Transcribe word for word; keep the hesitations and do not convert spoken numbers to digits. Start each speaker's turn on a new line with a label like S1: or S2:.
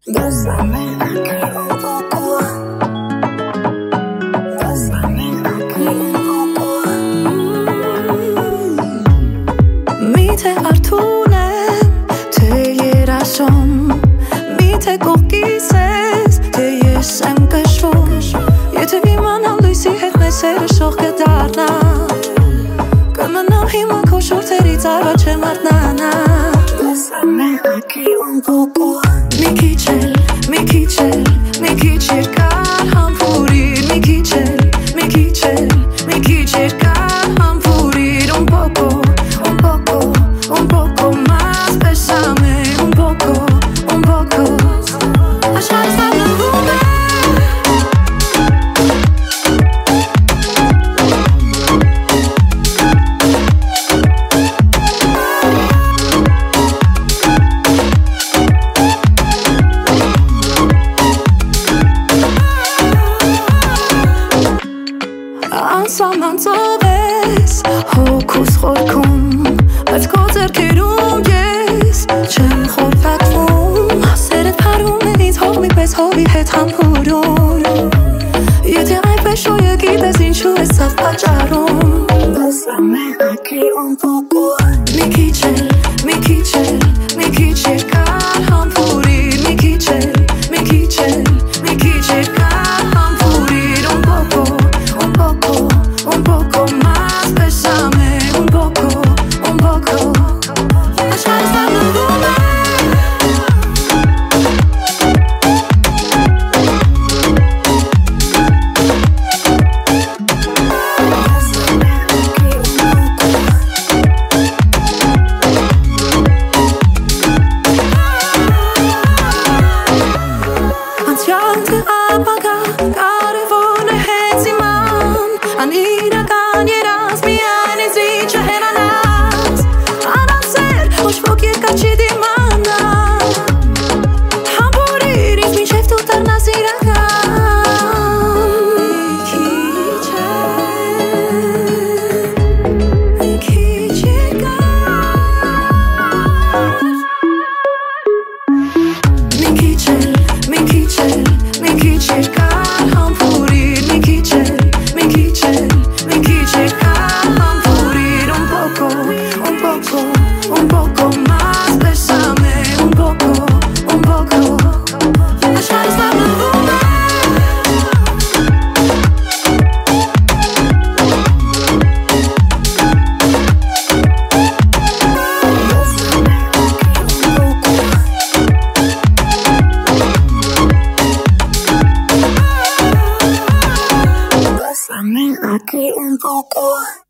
S1: Bésame aquí un poco. Bésame aquí un poco.
S2: Միթե արթուն եմ, թե երաշում, միթե կողքիս ես, թե ես եմ կշվում, եթե իմանամ լույսի հետ մեզ հերշող կդառնա, կմնամ հիմա քո շորթերից առաջ եմ արթնանա.
S1: Bésame aquí un poco.
S2: Մի քիչ էլ, մի քիչ էլ, մի քիչ երկար համբուրիր, մի քիչ էլ, մի քիչ էլ, մի քիչ երկար համբուրիր, un poco, un poco, un poco más, bésame un poco, un poco. Աշխարհս բանվում է. Անսահման ծով ես հոգուս խորքում, բայց քո ձեռքերում ես չեմ խորտակվում, սերդ փարում է ինձ հողմի պես հողի հետ համբուրում, եթե այնպես շոյը գիտես ինչու ես սաղ պատճառում.
S1: Bésame aquí un poco.
S2: Մի քիչ էլ, մի քիչ էլ, մի քիչ երկար համբուրիր, մի քիչ էլ, մի քիչ էլ, մի քիչ երկար համբուրիր, un poco, un poco, un poco más, bésame un poco, un poco. Աշխարհս բանվում է. Անցյալը ապագա կարևոր է հենց իման, անիրական երազ միայն ինձ իջը հեռանաս, անասեր ոչ ոք երկար չի դիմանա, համբուրիր ինձ մինչև դու դառնաս իրական. Մի քիչ էլ, մի քիչ երկար. Մի քիչ էլ, մի քիչ էլ, մի քիչ երկար համբուրիր, մի քիչ էլ, մի քիչ էլ, մի քիչ երկար համբուրիր, un poco, un poco, un poco más, bésame un poco, un poco. Աշխարհս բանվում է.
S1: Bésame aquí un poco.